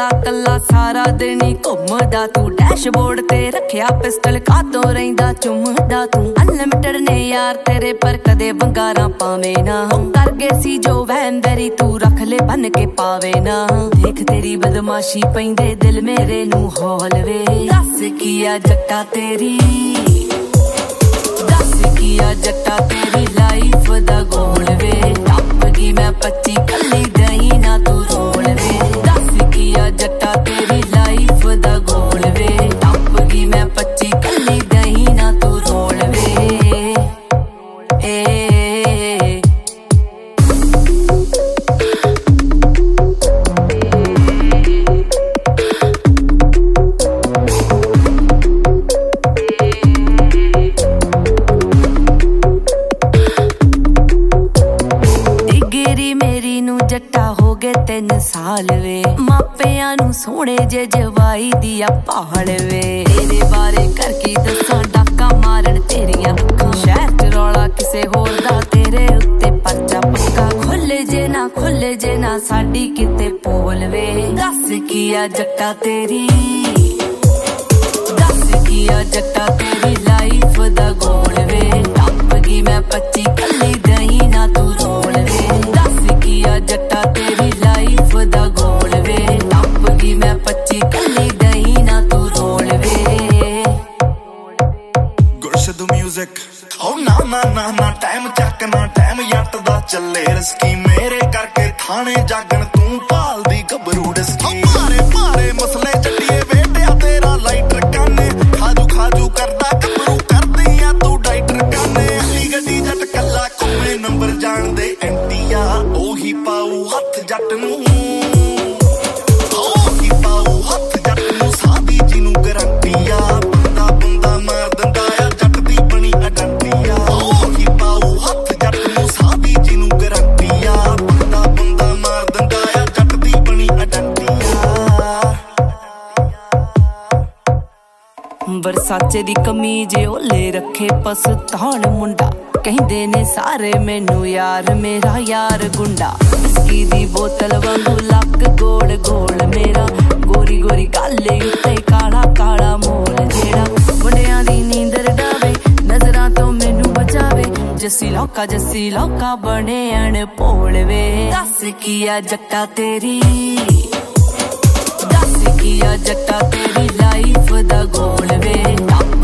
कला कला सारा दिन ही घुमदा तू डैशबोर्ड ते रखिया पिस्टल कातों रहिंदा चुमदा तू अनलिमिटेड ने यार तेरे पर कदे बंगारा पावे ना कर गए सी जो वैंदरी तू रख ले बन के पावे ना देख तेरी बदमाशी पैंदे दिल मेरे नू हौल वे दस किया जट्टा तेरी दस किया जट्टा तेरी लाइफ दा गोल वे टप गई मैं 25 कली दही ना तू रोल वे दस किया जट्टा तेरी लाइफ दा गोल वे टप गई मैं 25 कली दही ना तू रोल वे जट्टा हो गए 3 साल वे मापियां नू सोने जे जवाई दिया पहाड़ वे तेरे बारे करके दसा डाका मारन तेरियां अखां शहर च रौला किसे होर दा तेरे उत्ते परचा पक्का खुल जे ना साडी किते पोल वे दस किया जट्टा तेरी दस किया जट्टा तेरी लाइफ दा गोल वे टप गई मैं 25 कली दही ना तू रोल वे दस किया जट्टा तेरी लाइफ दा गोल वे टप गई मैं 25 कली दही ना तू रोल वे गुरशद म्यूजिक ओ ना ना ना ना टाइम चकना टाइम यट दा चले रस्की मेरे करके थाने जागण तू पाल दी गबरू डस्की मारे मारे मसले जट्टिए वेटिया तेरा लाइटर काने खाजू करदा गबरू कर दिया तू डाइटर काने अली गड्डी जट कल्ला कोमे नंबर जान दे एंटिया ओही पाऊ हथ जट नू ओही पाऊ हथ जट नू सादी जी नू गारंटिया बंदा बंदा मार दंदा आ जट दी बनी अडंटिया ओही पाऊ हथ जट नू सादी जी नू गारंटिया बंदा बंदा मार दंदा आ जट दी बनी अडंटिया बरसाचे दी कमीज ओले रखे पसतान मुंडा कहंदे ने सारे मैनू यार मेरा यार गुंडा विस्की दी बोतल वांगू लक गोल गोल मेरा गोरी गोरी गाले उत्ते काला काला मोल जेड़ा मुंडियां दी नींदर डावे नजरां तो मैनू बचावे जस्सी लौका बने अनभोल वे दस किया जट्टा तेरी दस किया जट्टा तेरी लाइफ दा गोल वे